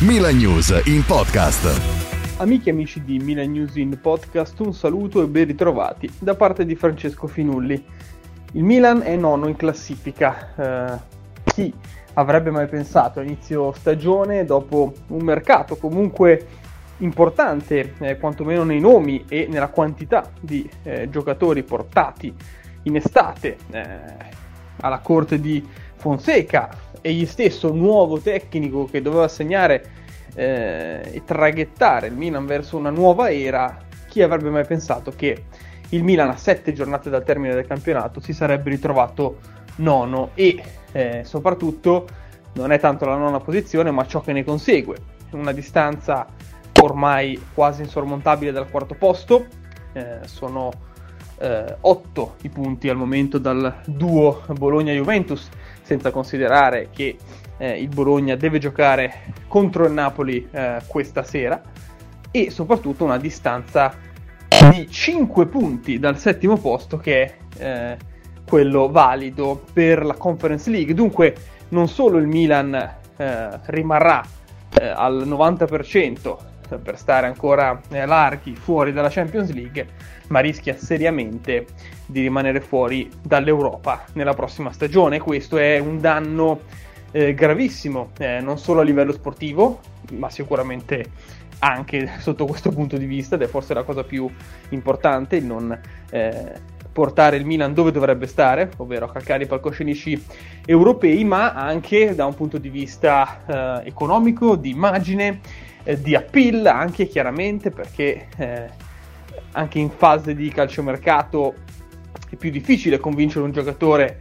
Milan News in podcast. Amiche e amici di Milan News in podcast, un saluto e ben ritrovati da parte di Francesco Finulli. Il Milan è nono in classifica. Chi avrebbe mai pensato a inizio stagione, dopo un mercato comunque importante, quantomeno nei nomi e nella quantità di giocatori portati in estate alla corte di Fonseca, egli stesso nuovo tecnico che doveva segnare e traghettare il Milan verso una nuova era. Chi avrebbe mai pensato che il Milan a 7 giornate dal termine del campionato si sarebbe ritrovato nono e soprattutto non è tanto la nona posizione ma ciò che ne consegue, una distanza ormai quasi insormontabile dal quarto posto. Sono 8 i punti al momento dal duo Bologna-Juventus, senza considerare che il Bologna deve giocare contro il Napoli questa sera, e soprattutto una distanza di 5 punti dal settimo posto, che è quello valido per la Conference League. Dunque non solo il Milan rimarrà al 90% per stare ancora larghi fuori dalla Champions League, ma rischia seriamente di rimanere fuori dall'Europa nella prossima stagione. Questo è un danno gravissimo, non solo a livello sportivo, ma sicuramente anche sotto questo punto di vista, ed è forse la cosa più importante, il non portare il Milan dove dovrebbe stare, ovvero a calcare i palcoscenici europei, ma anche da un punto di vista economico, di immagine, di appeal, anche chiaramente perché anche in fase di calciomercato è più difficile convincere un giocatore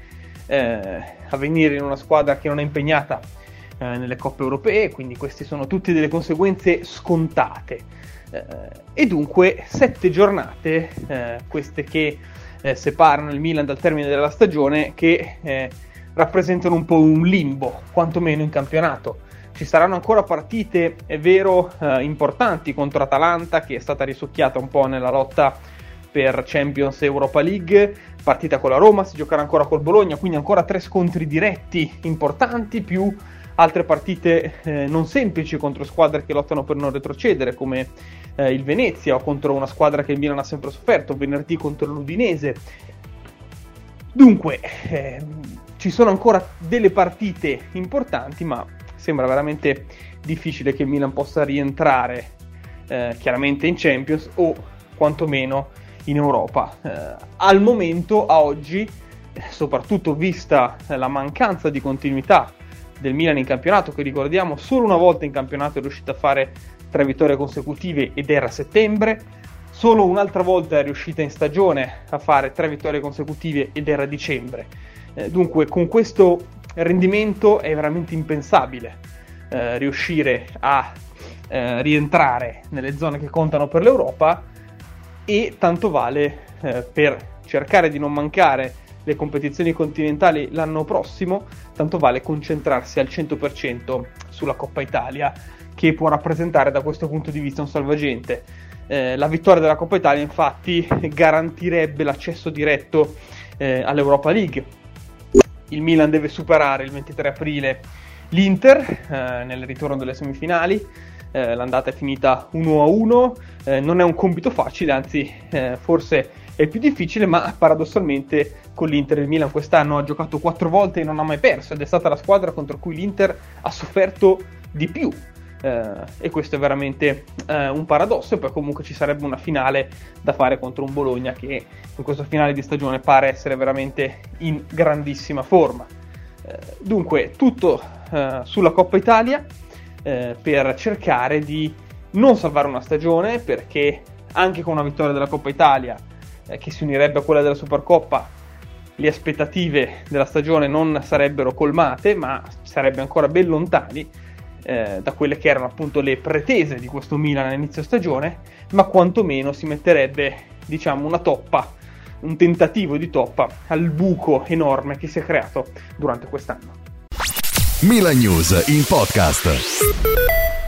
a venire in una squadra che non è impegnata nelle coppe europee, quindi queste sono tutte delle conseguenze scontate, e dunque 7 giornate queste che separano il Milan dal termine della stagione, che rappresentano un po' un limbo, quantomeno in campionato. Ci saranno ancora partite, è vero, importanti contro Atalanta, che è stata risucchiata un po' nella lotta per Champions e Europa League, partita con la Roma, si giocherà ancora col Bologna, quindi ancora 3 scontri diretti importanti, più altre partite non semplici contro squadre che lottano per non retrocedere, come il Venezia, o contro una squadra che il Milan ha sempre sofferto, venerdì contro l'Udinese. Dunque ci sono ancora delle partite importanti, ma sembra veramente difficile che il Milan possa rientrare chiaramente in Champions o quantomeno in Europa. Al momento, a oggi, soprattutto vista la mancanza di continuità del Milan in campionato, che ricordiamo solo una volta in campionato è riuscita a fare 3 vittorie consecutive ed era a settembre, solo un'altra volta è riuscita in stagione a fare 3 vittorie consecutive ed era a dicembre. Dunque con questo rendimento è veramente impensabile riuscire a rientrare nelle zone che contano per l'Europa, e tanto vale per cercare di non mancare le competizioni continentali l'anno prossimo, tanto vale concentrarsi al 100% sulla Coppa Italia, che può rappresentare da questo punto di vista un salvagente. La vittoria della Coppa Italia infatti garantirebbe l'accesso diretto all'Europa League. Il Milan deve superare il 23 aprile l'Inter nel ritorno delle semifinali. L'andata è finita 1-1, non è un compito facile, anzi forse è più difficile, ma paradossalmente con l'Inter il Milan quest'anno ha giocato 4 volte e non ha mai perso, ed è stata la squadra contro cui l'Inter ha sofferto di più, e questo è veramente un paradosso. E poi comunque ci sarebbe una finale da fare contro un Bologna che in questo finale di stagione pare essere veramente in grandissima forma. Dunque tutto sulla Coppa Italia, per cercare di non salvare una stagione, perché anche con una vittoria della Coppa Italia che si unirebbe a quella della Supercoppa, le aspettative della stagione non sarebbero colmate, ma sarebbe ancora ben lontani da quelle che erano appunto le pretese di questo Milan all'inizio stagione, ma quantomeno si metterebbe, diciamo, una toppa, un tentativo di toppa al buco enorme che si è creato durante quest'anno. Milan News in podcast.